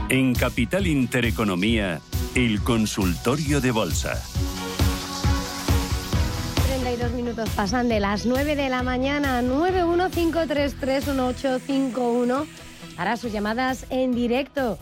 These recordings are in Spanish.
En Capital Intereconomía, el consultorio de bolsa. 32 minutos pasan de las 9 de la mañana. 915331851 para sus llamadas en directo.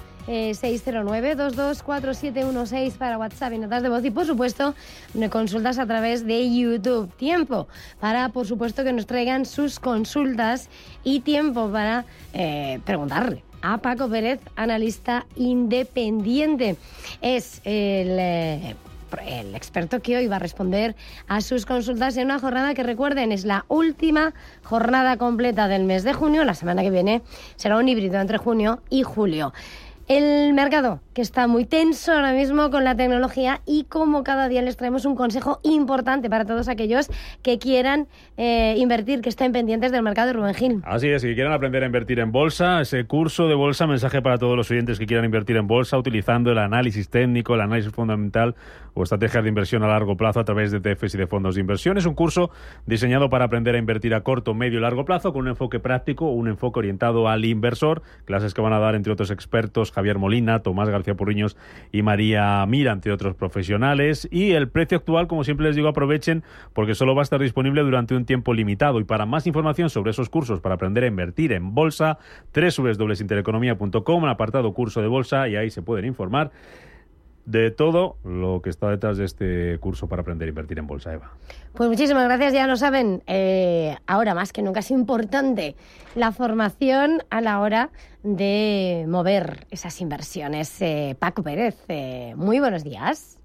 609-224716 para WhatsApp y notas de voz. Y, por supuesto, consultas a través de YouTube. Tiempo para, por supuesto, que nos traigan sus consultas y tiempo para preguntarle a Paco Pérez, analista independiente. Es el experto que hoy va a responder a sus consultas en una jornada que, recuerden, es la última jornada completa del mes de junio. La semana que viene será un híbrido entre junio y julio. El mercado, que está muy tenso ahora mismo con la tecnología, y como cada día les traemos un consejo importante para todos aquellos que quieran invertir, que estén pendientes del mercado. Rubén Gil. Así es, que quieran aprender a invertir en bolsa, ese curso de bolsa, mensaje para todos los oyentes que quieran invertir en bolsa utilizando el análisis técnico, el análisis fundamental o estrategias de inversión a largo plazo a través de ETFs y de fondos de inversión. Es un curso diseñado para aprender a invertir a corto, medio y largo plazo con un enfoque práctico, un enfoque orientado al inversor. Clases que van a dar, entre otros expertos, Javier Molina, Tomás García Porriños y María Mira, entre otros profesionales. Y el precio actual, como siempre les digo, aprovechen porque solo va a estar disponible durante un tiempo limitado. Y para más información sobre esos cursos para aprender a invertir en bolsa, www.intereconomia.com, el apartado curso de bolsa, y ahí se pueden informar de todo lo que está detrás de este curso para aprender a invertir en bolsa, Eva. Pues muchísimas gracias, ya lo saben. Ahora más que nunca es importante la formación a la hora de mover esas inversiones. Paco Pérez, muy buenos días.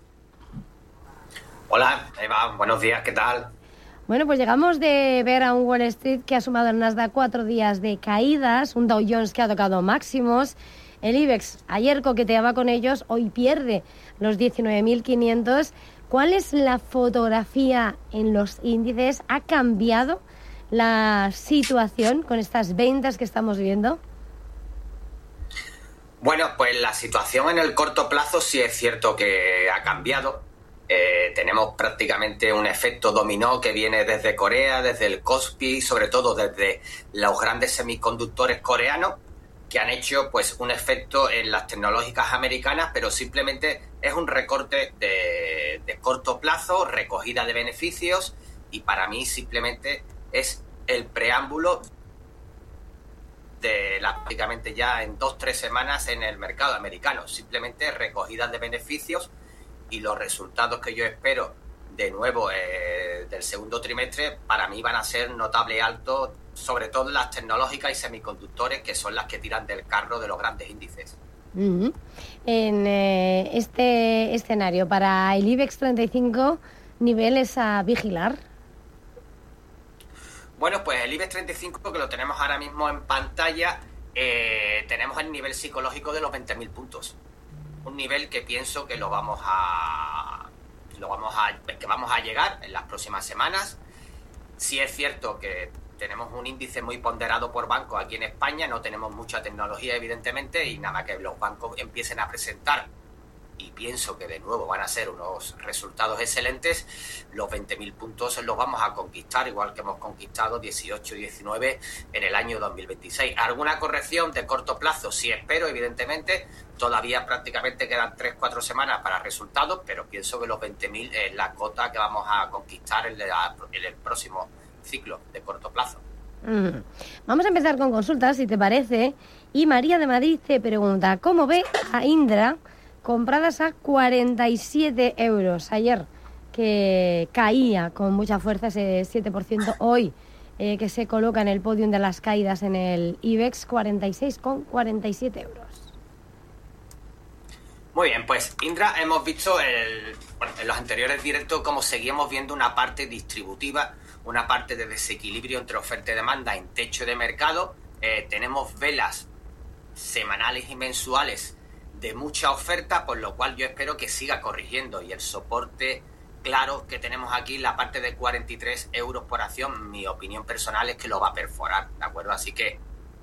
Hola, Eva, buenos días, ¿qué tal? Bueno, pues llegamos de ver a un Wall Street que ha sumado en Nasdaq 4 días de caídas, un Dow Jones que ha tocado máximos. El IBEX ayer coqueteaba con ellos, hoy pierde los 19.500. ¿Cuál es la fotografía en los índices? ¿Ha cambiado la situación con estas ventas que estamos viendo? Bueno, pues la situación en el corto plazo sí es cierto que ha cambiado. Tenemos prácticamente un efecto dominó que viene desde Corea, desde el Kospi, sobre todo desde los grandes semiconductores coreanos, que han hecho pues un efecto en las tecnológicas americanas, pero simplemente es un recorte de corto plazo, recogida de beneficios, y para mí simplemente es el preámbulo de prácticamente ya en 2-3 semanas en el mercado americano, simplemente recogidas de beneficios, y los resultados que yo espero de nuevo del segundo trimestre para mí van a ser notable altos, sobre todo las tecnológicas y semiconductores, que son las que tiran del carro de los grandes índices. Uh-huh. En este escenario, para el IBEX 35, ¿niveles a vigilar? Bueno, pues el IBEX 35, que lo tenemos ahora mismo en pantalla, tenemos el nivel psicológico de los 20.000 puntos. Un nivel que pienso que vamos a llegar en las próximas semanas. Sí es cierto que tenemos un índice muy ponderado por bancos aquí en España, no tenemos mucha tecnología evidentemente, y nada que los bancos empiecen a presentar, y pienso que de nuevo van a ser unos resultados excelentes, los 20.000 puntos los vamos a conquistar, igual que hemos conquistado 18 y 19 en el año 2026. ¿Alguna corrección de corto plazo? Sí espero, evidentemente. Todavía prácticamente quedan 3-4 semanas para resultados, pero pienso que los 20.000 es la cota que vamos a conquistar en el próximo ciclo de corto plazo. Vamos a empezar con consultas, si te parece. Y María de Madrid te pregunta, ¿cómo ve a Indra compradas a 47 euros? Ayer que caía con mucha fuerza ese 7%, hoy que se coloca en el podium de las caídas en el IBEX, 46,47 euros. Muy bien, pues Indra, hemos visto en los anteriores directos cómo seguimos viendo una parte distributiva, una parte de desequilibrio entre oferta y demanda en techo de mercado. Tenemos velas semanales y mensuales de mucha oferta, por lo cual yo espero que siga corrigiendo, y el soporte claro que tenemos aquí, la parte de 43 euros por acción, mi opinión personal es que lo va a perforar, ¿de acuerdo? Así que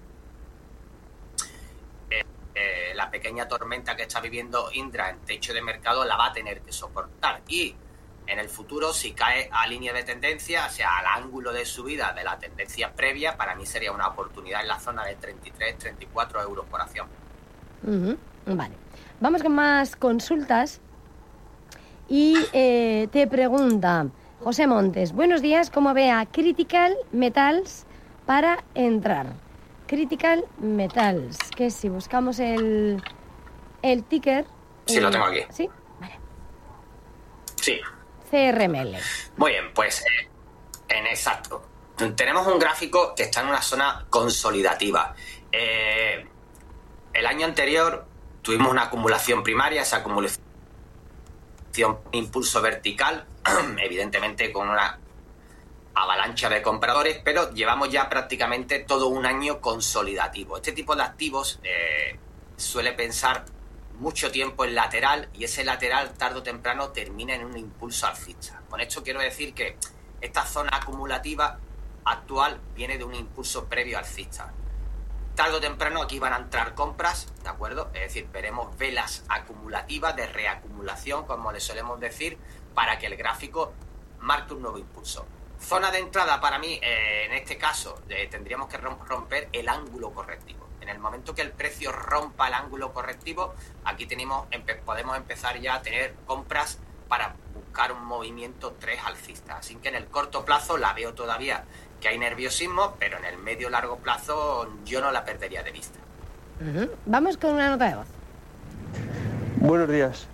la pequeña tormenta que está viviendo Indra en techo de mercado la va a tener que soportar, y en el futuro, si cae a línea de tendencia, o sea, al ángulo de subida de la tendencia previa, para mí sería una oportunidad en la zona de 33-34 euros por acción. Vale. Vamos con más consultas. Y te pregunta José Montes, buenos días, ¿cómo ve a Critical Metals para entrar? Critical Metals, que si buscamos el ticker... Sí, lo tengo aquí. ¿Sí? Vale. Sí. CRML. Muy bien, pues en exacto. Tenemos un gráfico que está en una zona consolidativa. El año anterior tuvimos una acumulación primaria, esa acumulación impulso vertical, evidentemente con una avalancha de compradores, pero llevamos ya prácticamente todo un año consolidativo. Este tipo de activos suele pensar mucho tiempo en lateral y ese lateral tarde o temprano termina en un impulso alcista. Con esto quiero decir que esta zona acumulativa actual viene de un impulso previo alcista. Tarde o temprano aquí van a entrar compras, ¿de acuerdo? Es decir, veremos velas acumulativas de reacumulación, como le solemos decir, para que el gráfico marque un nuevo impulso. Zona de entrada para mí, en este caso, tendríamos que romper el ángulo correctivo. En el momento que el precio rompa el ángulo correctivo, aquí podemos empezar ya a tener compras para buscar un movimiento 3 alcista. Así que en el corto plazo la veo todavía que hay nerviosismo, pero en el medio largo plazo yo no la perdería de vista. Vamos con una nota de voz. Buenos días.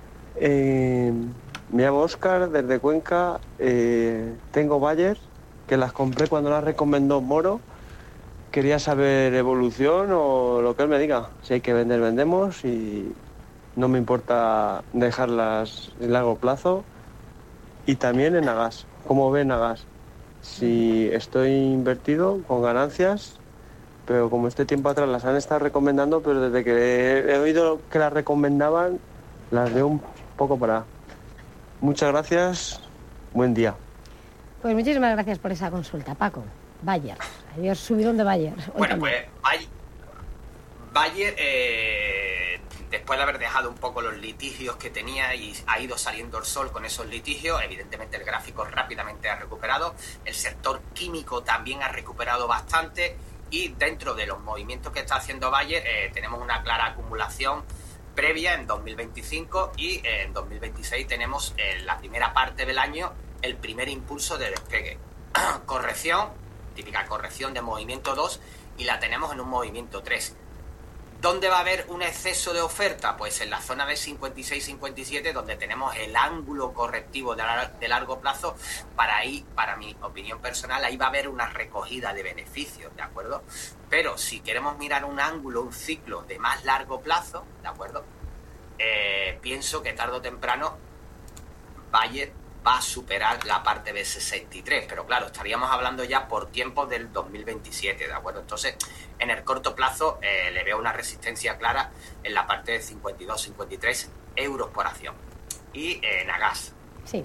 Me llamo Óscar, desde Cuenca. Tengo Bayer, que las compré cuando las recomendó Moro. Quería saber evolución o lo que él me diga. Si hay que vender, vendemos, y no me importa dejarlas en largo plazo. Y también en Agas. ¿Cómo ven Agas? Si estoy invertido con ganancias, pero como este tiempo atrás las han estado recomendando, pero desde que he oído que las recomendaban, las veo un poco para... Muchas gracias, buen día. Pues muchísimas gracias por esa consulta, Paco. Bayer, adiós, subidón de Bayer. Bueno, pues Bayer, después de haber dejado un poco los litigios que tenía y ha ido saliendo el sol con esos litigios, evidentemente el gráfico rápidamente ha recuperado, el sector químico también ha recuperado bastante y dentro de los movimientos que está haciendo Bayer tenemos una clara acumulación previa en 2025 y en 2026 tenemos en la primera parte del año el primer impulso de despegue. Corrección, típica corrección de movimiento 2 y la tenemos en un movimiento 3. ¿Dónde va a haber un exceso de oferta? Pues en la zona de 56-57, donde tenemos el ángulo correctivo de largo plazo. Para mi opinión personal, ahí va a haber una recogida de beneficios, ¿de acuerdo? Pero si queremos mirar un ángulo, un ciclo de más largo plazo, ¿de acuerdo? Pienso que tarde o temprano Bayer va a superar la parte de 63, pero claro, estaríamos hablando ya por tiempos del 2027, ¿de acuerdo? Entonces, en el corto plazo le veo una resistencia clara en la parte de 52-53 euros por acción. Y en Agas. Sí.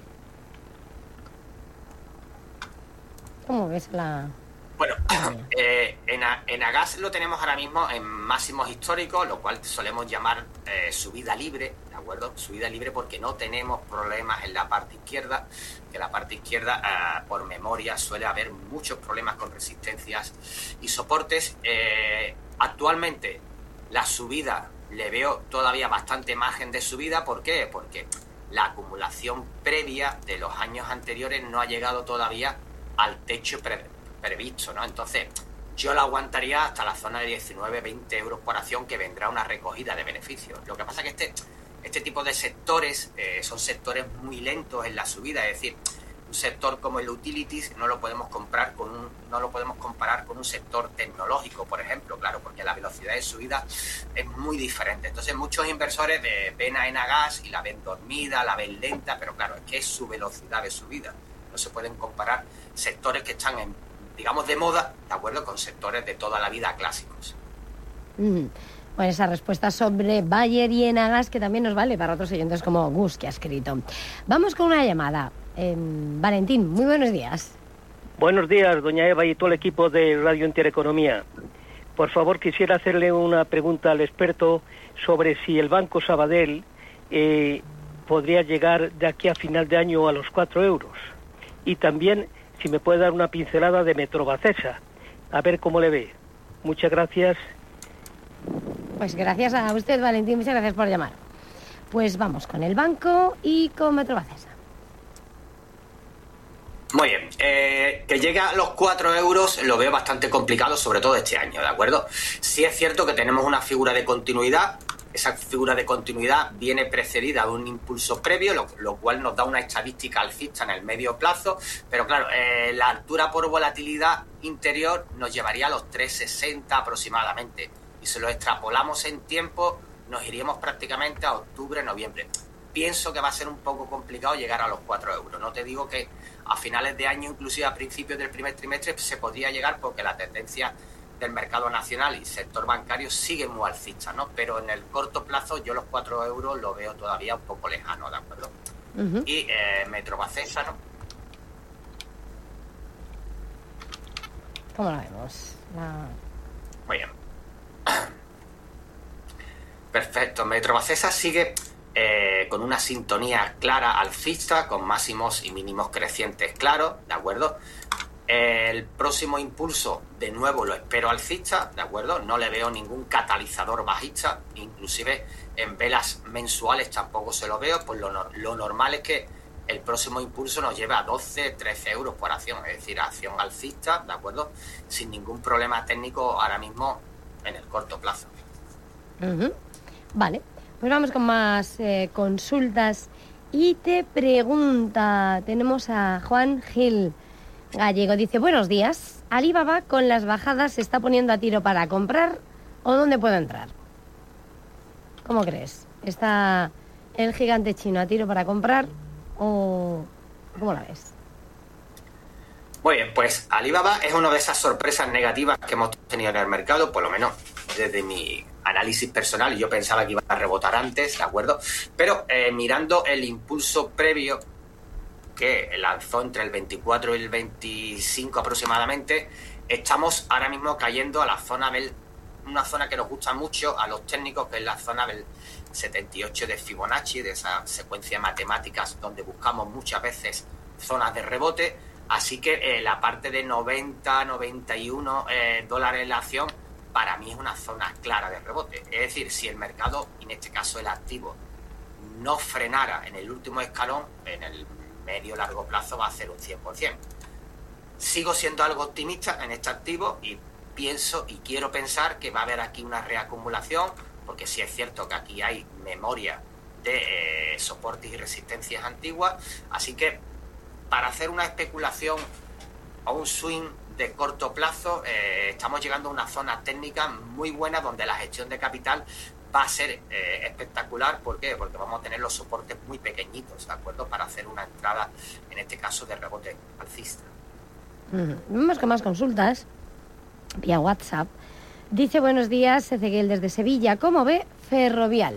¿Cómo ves la...? Bueno, en Agas lo tenemos ahora mismo en máximos históricos, lo cual solemos llamar subida libre, ¿de acuerdo? Subida libre porque no tenemos problemas en la parte izquierda, que la parte izquierda, por memoria, suele haber muchos problemas con resistencias y soportes. Actualmente, la subida le veo todavía bastante margen de subida. ¿Por qué? Porque la acumulación previa de los años anteriores no ha llegado todavía al techo previsto, ¿no? Entonces, yo la aguantaría hasta la zona de 19-20 euros por acción, que vendrá una recogida de beneficios. Lo que pasa es que este tipo de sectores son sectores muy lentos en la subida, es decir, un sector como el utilities no lo podemos comparar con un sector tecnológico, por ejemplo, claro, porque la velocidad de subida es muy diferente. Entonces, muchos inversores ven a Agas y la ven dormida, la ven lenta, pero claro, es que es su velocidad de subida. No se pueden comparar sectores que están digamos, de moda, ¿de acuerdo?, con sectores de toda la vida clásicos. Bueno, esa respuesta sobre Bayer y Agas, que también nos vale para otros oyentes como Gus, que ha escrito. Vamos con una llamada. Valentín, muy buenos días. Buenos días, doña Eva y todo el equipo de Radio Intereconomía. Por favor, quisiera hacerle una pregunta al experto sobre si el Banco Sabadell podría llegar de aquí a final de año a los 4 euros. Y también si me puede dar una pincelada de Metrovacesa, a ver cómo le ve. Muchas gracias. Pues gracias a usted, Valentín, muchas gracias por llamar. Pues vamos con el banco y con Metrovacesa. Muy bien, que llegue a los 4 euros lo veo bastante complicado, sobre todo este año, ¿de acuerdo? Sí es cierto que tenemos una figura de continuidad, esa figura de continuidad viene precedida de un impulso previo, lo cual nos da una estadística alcista en el medio plazo, pero claro, la altura por volatilidad interior nos llevaría a los 3,60 aproximadamente, y si lo extrapolamos en tiempo, nos iríamos prácticamente a octubre, noviembre. Pienso que va a ser un poco complicado llegar a los 4 euros. No te digo que a finales de año, inclusive a principios del primer trimestre, se podría llegar porque la tendencia del mercado nacional y sector bancario sigue muy alcista, ¿no? Pero en el corto plazo yo los 4 euros lo veo todavía un poco lejano, ¿de acuerdo? Y Metrovacesa, ¿no? ¿Cómo lo vemos? Muy bien. Perfecto. Metrovacesa sigue con una sintonía clara alcista, con máximos y mínimos crecientes claros, ¿de acuerdo? El próximo impulso, de nuevo, lo espero alcista, ¿de acuerdo? No le veo ningún catalizador bajista, inclusive en velas mensuales tampoco se lo veo, pues lo normal es que el próximo impulso nos lleve a 12, 13 euros por acción, es decir, acción alcista, ¿de acuerdo? Sin ningún problema técnico ahora mismo en el corto plazo. Vale, pues vamos con más consultas y te pregunta, tenemos a Juan Gil Gallego, dice, buenos días, Alibaba con las bajadas se está poniendo a tiro para comprar o dónde puedo entrar. ¿Cómo crees? ¿Está el gigante chino a tiro para comprar o cómo la ves? Muy bien, pues Alibaba es una de esas sorpresas negativas que hemos tenido en el mercado, por lo menos desde mi análisis personal. Yo pensaba que iba a rebotar antes, ¿de acuerdo? Pero mirando el impulso previo que lanzó entre el 24 y el 25 aproximadamente, estamos ahora mismo cayendo a la zona una zona que nos gusta mucho a los técnicos, que es la zona del 78 de Fibonacci, de esa secuencia de matemáticas donde buscamos muchas veces zonas de rebote. Así que la parte de 90, 91 dólares la acción, para mí es una zona clara de rebote. Es decir, si el mercado, en este caso el activo, no frenara en el último escalón, en el medio-largo plazo va a ser un 100%. Sigo siendo algo optimista en este activo y pienso y quiero pensar que va a haber aquí una reacumulación, porque sí es cierto que aquí hay memoria de soportes y resistencias antiguas, así que para hacer una especulación o un swing de corto plazo, estamos llegando a una zona técnica muy buena donde la gestión de capital va a ser espectacular. ¿Por qué? Porque vamos a tener los soportes muy pequeñitos, ¿de acuerdo? Para hacer una entrada, en este caso, de rebote alcista. Vamos con más consultas vía WhatsApp. Dice, buenos días, Ezequiel desde Sevilla. ¿Cómo ve Ferrovial?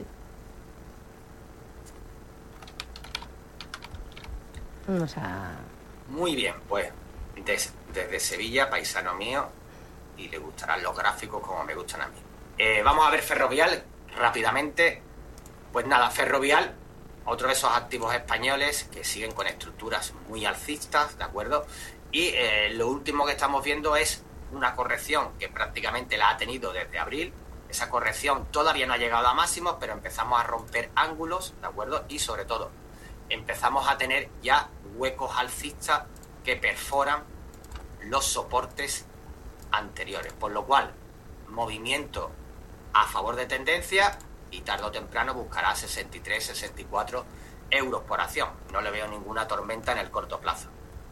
Vamos a... Muy bien, pues desde Sevilla, paisano mío, y le gustarán los gráficos como me gustan a mí. Vamos a ver Ferrovial rápidamente. Pues nada, Ferrovial, otro de esos activos españoles que siguen con estructuras muy alcistas, ¿de acuerdo? Y lo último que estamos viendo es una corrección que prácticamente la ha tenido desde abril. Esa corrección todavía no ha llegado a máximos, pero empezamos a romper ángulos, ¿de acuerdo? Y sobre todo, empezamos a tener ya huecos alcistas que perforan los soportes anteriores, por lo cual movimiento a favor de tendencia y tarde o temprano buscará 63, 64 euros por acción. No le veo ninguna tormenta en el corto plazo.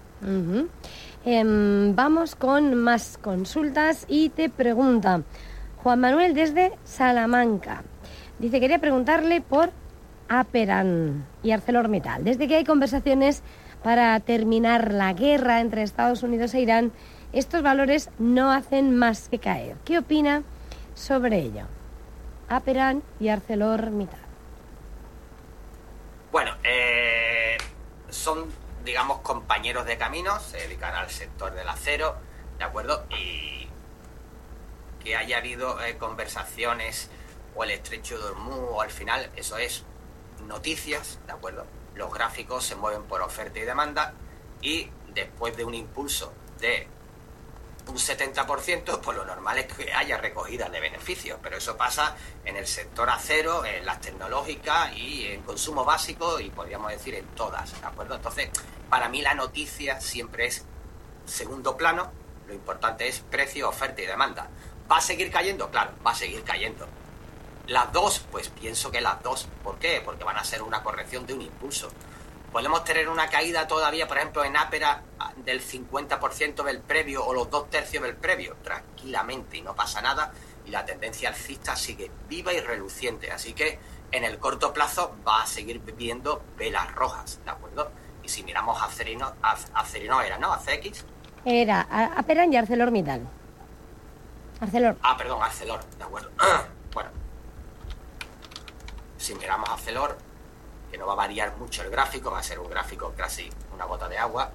Vamos con más consultas y te pregunta Juan Manuel desde Salamanca. Dice, quería preguntarle por Aperam y ArcelorMittal. Desde que hay conversaciones para terminar la guerra entre Estados Unidos e Irán, estos valores no hacen más que caer. ¿Qué opina sobre ello? Aperam y ArcelorMittal. Bueno, son, digamos, compañeros de camino, se dedican al sector del acero, ¿de acuerdo? Y que haya habido conversaciones o el estrecho de Hormuz o al final, eso es noticias, ¿de acuerdo? Los gráficos se mueven por oferta y demanda y después de un impulso de un 70%, pues lo normal es que haya recogida de beneficios, pero eso pasa en el sector acero, en las tecnológicas y en consumo básico y podríamos decir en todas, ¿de acuerdo? Entonces, para mí la noticia siempre es segundo plano, lo importante es precio, oferta y demanda. ¿Va a seguir cayendo? Claro, va a seguir cayendo. Las dos, pues pienso que las dos. ¿Por qué? Porque van a ser una corrección de un impulso. Podemos tener una caída todavía, por ejemplo, en Apera del 50% del previo o los 2/3 del previo, tranquilamente, y no pasa nada, y la tendencia alcista sigue viva y reluciente. Así que en el corto plazo va a seguir viendo velas rojas, ¿de acuerdo? Y si miramos Acerino era, ¿no? ACX. Era Apera y ArcelorMittal. Arcelor. Perdón, Arcelor, de acuerdo. Bueno, si miramos Arcelor, que no va a variar mucho el gráfico, va a ser un gráfico casi una gota de agua,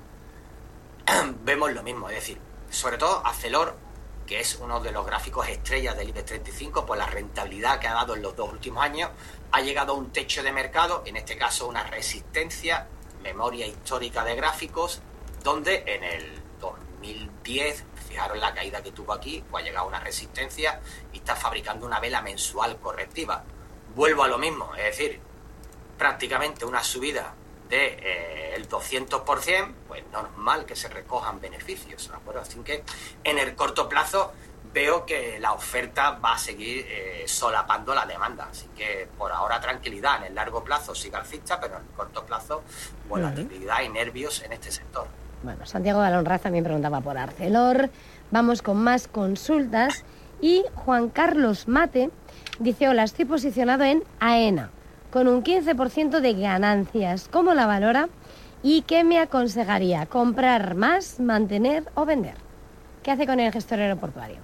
vemos lo mismo, es decir, sobre todo Arcelor, que es uno de los gráficos estrellas del IBEX 35, por la rentabilidad que ha dado en los 2 últimos años, ha llegado a un techo de mercado, en este caso una resistencia, memoria histórica de gráficos, donde en el 2010, fijaros la caída que tuvo aquí, pues ha llegado a una resistencia y está fabricando una vela mensual correctiva. Vuelvo a lo mismo, es decir, prácticamente una subida del 200%, pues normal que se recojan beneficios, ¿de acuerdo? Así que en el corto plazo veo que la oferta va a seguir solapando la demanda, así que por ahora tranquilidad, en el largo plazo sigue alcista, pero en el corto plazo volatilidad y nervios en este sector. Bueno, Santiago de Alonraz también preguntaba por Arcelor. Vamos con más consultas. Y Juan Carlos Mate dice: hola, estoy posicionado en AENA con un 15% de ganancias. ¿Cómo la valora? ¿Y qué me aconsejaría? ¿Comprar más, mantener o vender? ¿Qué hace con el gestor aeroportuario?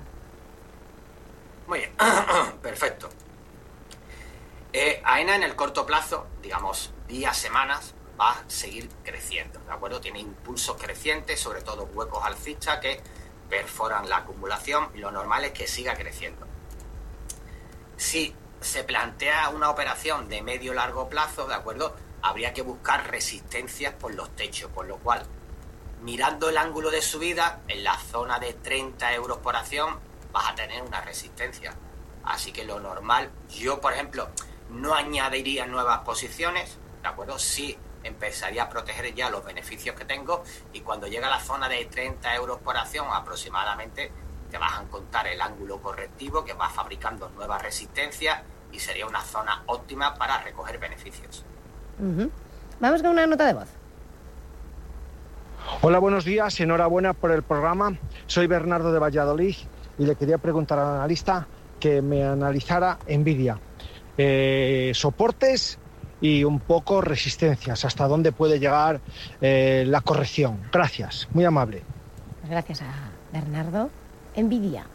Muy bien, perfecto. AENA en el corto plazo, digamos días, semanas, va a seguir creciendo, ¿de acuerdo? Tiene impulsos crecientes, sobre todo huecos alcistas que perforan la acumulación y lo normal es que siga creciendo. Si se plantea una operación de medio-largo plazo, ¿de acuerdo? Habría que buscar resistencias por los techos, por lo cual, mirando el ángulo de subida, en la zona de 30 euros por acción, vas a tener una resistencia. Así que lo normal, yo, por ejemplo, no añadiría nuevas posiciones, ¿de acuerdo? Sí empezaría a proteger ya los beneficios que tengo y cuando llega a la zona de 30 euros por acción aproximadamente, te vas a encontrar el ángulo correctivo que va fabricando nuevas resistencias y sería una zona óptima para recoger beneficios. Vamos con una nota de voz. Hola, buenos días, enhorabuena por el programa. Soy Bernardo de Valladolid y le quería preguntar al analista que me analizara Nvidia. Soportes y un poco resistencias, hasta dónde puede llegar la corrección. Gracias, muy amable. Gracias a Bernardo. Nvidia.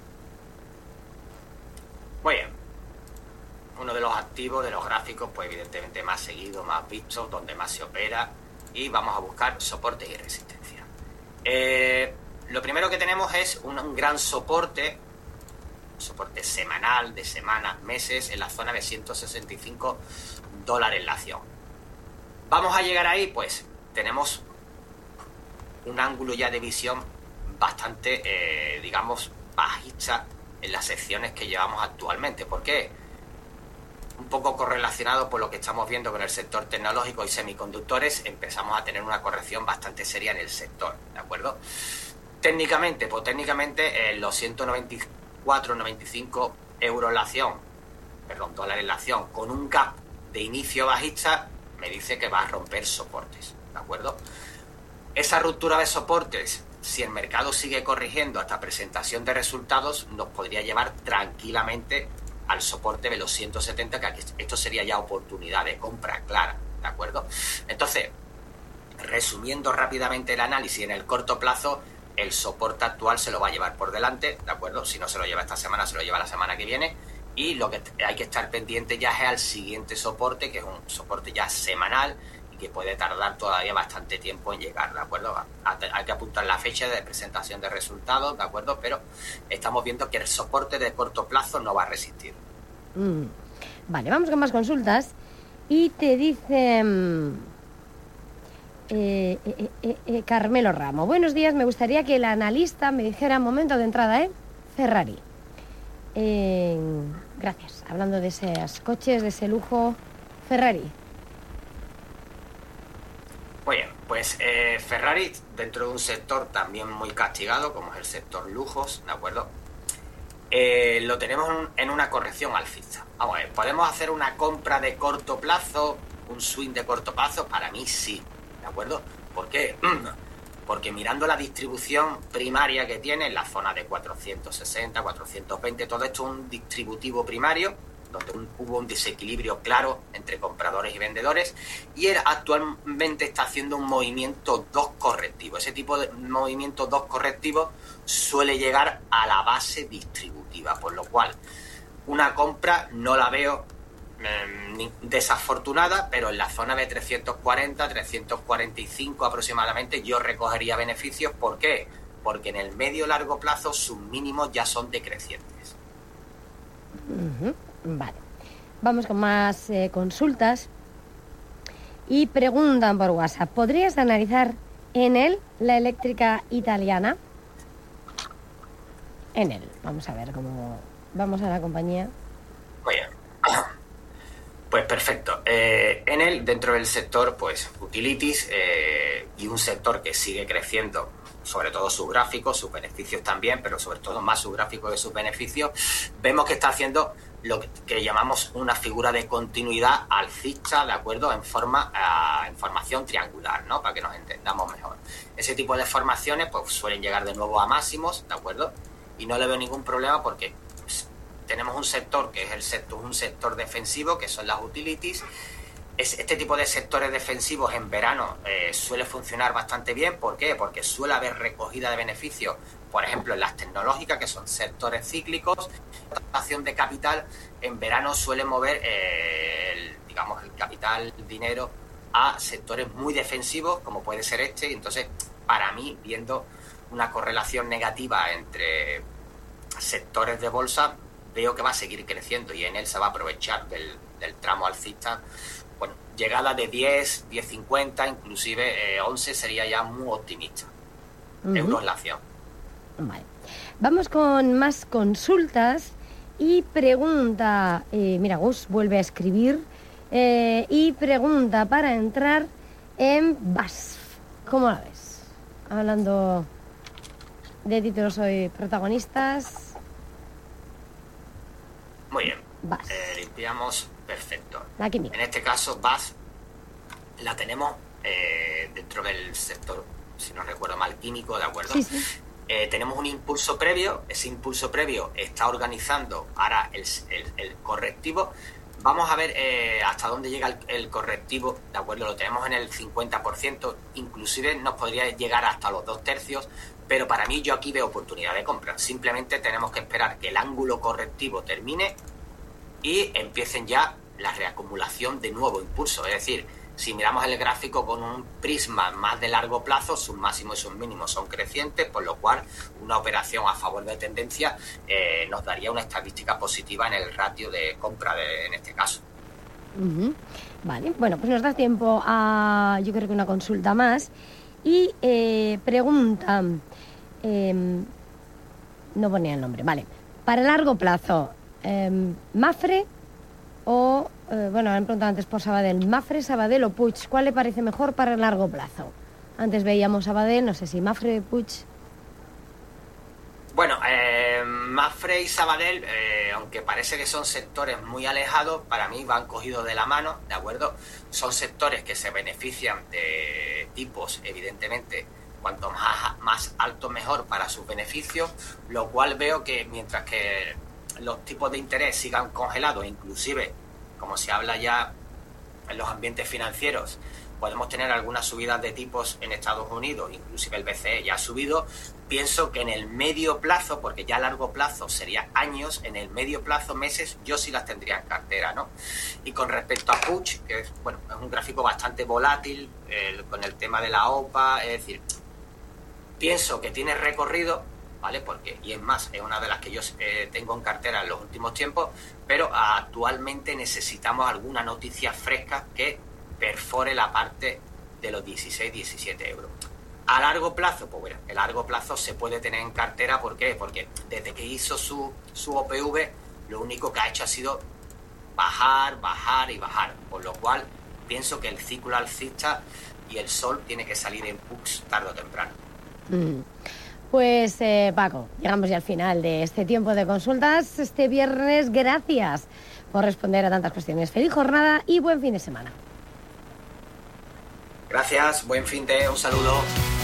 Muy bien. Uno de los activos de los gráficos, pues evidentemente más seguido, más visto, donde más se opera, y vamos a buscar soporte y resistencia. Lo primero que tenemos es un gran soporte semanal, de semanas, meses, en la zona de $165 la acción. ¿Vamos a llegar ahí? Pues tenemos un ángulo ya de visión bastante, digamos, bajista en las secciones que llevamos actualmente. ¿Por qué? Un poco correlacionado por lo que estamos viendo con el sector tecnológico y semiconductores, empezamos a tener una corrección bastante seria en el sector, ¿de acuerdo? Técnicamente, pues técnicamente los 194-95 euros la acción, dólares la acción, con un gap de inicio bajista, me dice que va a romper soportes, ¿de acuerdo? Esa ruptura de soportes, si el mercado sigue corrigiendo hasta presentación de resultados, nos podría llevar tranquilamente al soporte de los 170, que aquí esto sería ya oportunidad de compra clara, ¿de acuerdo? Entonces, resumiendo rápidamente el análisis, en el corto plazo, el soporte actual se lo va a llevar por delante, ¿de acuerdo? Si no se lo lleva esta semana, se lo lleva la semana que viene. Y lo que hay que estar pendiente ya es al siguiente soporte, que es un soporte ya semanal y que puede tardar todavía bastante tiempo en llegar, ¿de acuerdo? Hay que apuntar la fecha de presentación de resultados, ¿de acuerdo? Pero estamos viendo que el soporte de corto plazo no va a resistir. Vale, vamos con más consultas. Y te dice Carmelo Ramos. Buenos días, me gustaría que el analista me dijera, momento de entrada, Ferrari. Gracias. Hablando de esos coches, de ese lujo, Ferrari. Muy bien, pues Ferrari, dentro de un sector también muy castigado, como es el sector lujos, ¿de acuerdo? Lo tenemos en una corrección alcista. Vamos a ver, ¿podemos hacer una compra de corto plazo, un swing de corto plazo? Para mí sí, ¿de acuerdo? ¿Por qué? Porque mirando la distribución primaria que tiene en la zona de 460, 420, todo esto es un distributivo primario, donde hubo un desequilibrio claro entre compradores y vendedores, y él actualmente está haciendo un movimiento 2 correctivo. Ese tipo de movimiento 2 correctivo suele llegar a la base distributiva, por lo cual una compra no la veo desafortunada, pero en la zona de 340, 345 aproximadamente yo recogería beneficios. ¿Por qué? Porque en el medio largo plazo sus mínimos ya son decrecientes. Vale, vamos con más consultas y preguntan por WhatsApp, ¿podrías analizar Enel, la eléctrica italiana? Enel, vamos a ver cómo vamos a la compañía. Muy bien. Pues perfecto. Enel, dentro del sector, pues utilities, y un sector que sigue creciendo, sobre todo sus gráficos, sus beneficios también, pero sobre todo más sus gráficos que sus beneficios, vemos que está haciendo lo que llamamos una figura de continuidad alcista, ¿de acuerdo? En formación triangular, ¿no? Para que nos entendamos mejor. Ese tipo de formaciones pues suelen llegar de nuevo a máximos, ¿de acuerdo? Y no le veo ningún problema porque tenemos un sector que es un sector defensivo, que son las utilities. Este tipo de sectores defensivos en verano suele funcionar bastante bien. ¿Por qué? Porque suele haber recogida de beneficios, por ejemplo, en las tecnológicas, que son sectores cíclicos. La rotación de capital en verano suele mover el capital, el dinero, a sectores muy defensivos, como puede ser este. Entonces, para mí, viendo una correlación negativa entre sectores de bolsa, veo que va a seguir creciendo y en él se va a aprovechar del tramo alcista. Bueno, llegada de 10, 10.50, inclusive 11 sería ya muy optimista. Euros la acción. Vale. Vamos con más consultas y pregunta, mira, Gus vuelve a escribir y pregunta para entrar en BASF. ¿Cómo la ves? Hablando de títulos hoy protagonistas. Muy bien. Limpiamos, perfecto. La química. En este caso, BASF la tenemos dentro del sector, si no recuerdo mal, químico, ¿de acuerdo? Sí, sí. Tenemos un impulso previo, ese impulso previo está organizando ahora el correctivo. Vamos a ver hasta dónde llega el correctivo, ¿de acuerdo? Lo tenemos en el 50%, inclusive nos podría llegar hasta los 2/3, pero para mí yo aquí veo oportunidad de compra. Simplemente tenemos que esperar que el ángulo correctivo termine y empiecen ya la reacumulación de nuevo impulso. Es decir, si miramos el gráfico con un prisma más de largo plazo, sus máximos y sus mínimos son crecientes, por lo cual una operación a favor de tendencia nos daría una estadística positiva en el ratio de compra en este caso. Vale, bueno, pues nos da tiempo a, yo creo que una consulta más. Y preguntan, no ponía el nombre, vale, para largo plazo, Mapfre o, bueno, han preguntado antes por Sabadell, Mapfre, Sabadell o Puig, ¿cuál le parece mejor para el largo plazo? Antes veíamos Sabadell, no sé si Mapfre, Puig. Bueno, Mapfre y Sabadell, aunque parece que son sectores muy alejados, para mí van cogidos de la mano, ¿de acuerdo? Son sectores que se benefician de tipos, evidentemente, cuanto más alto mejor para sus beneficios, lo cual veo que mientras que los tipos de interés sigan congelados, inclusive, como se habla ya en los ambientes financieros, podemos tener algunas subidas de tipos en Estados Unidos, inclusive el BCE ya ha subido. Pienso que en el medio plazo, porque ya a largo plazo sería años, en el medio plazo, meses, yo sí las tendría en cartera, ¿no? Y con respecto a Puig, que es un gráfico bastante volátil, con el tema de la OPA, es decir, pienso que tiene recorrido, ¿vale? Y es más, es una de las que yo tengo en cartera en los últimos tiempos, pero actualmente necesitamos alguna noticia fresca que perfore la parte de los 16, 17 euros. A largo plazo, pues bueno, el largo plazo se puede tener en cartera. ¿Por qué? Porque desde que hizo su OPV, lo único que ha hecho ha sido bajar, bajar y bajar. Por lo cual, pienso que el ciclo alcista y el sol tiene que salir en puts tarde o temprano. Pues Paco, llegamos ya al final de este tiempo de consultas este viernes. Gracias por responder a tantas cuestiones. Feliz jornada y buen fin de semana. Gracias, buen fin de, un saludo.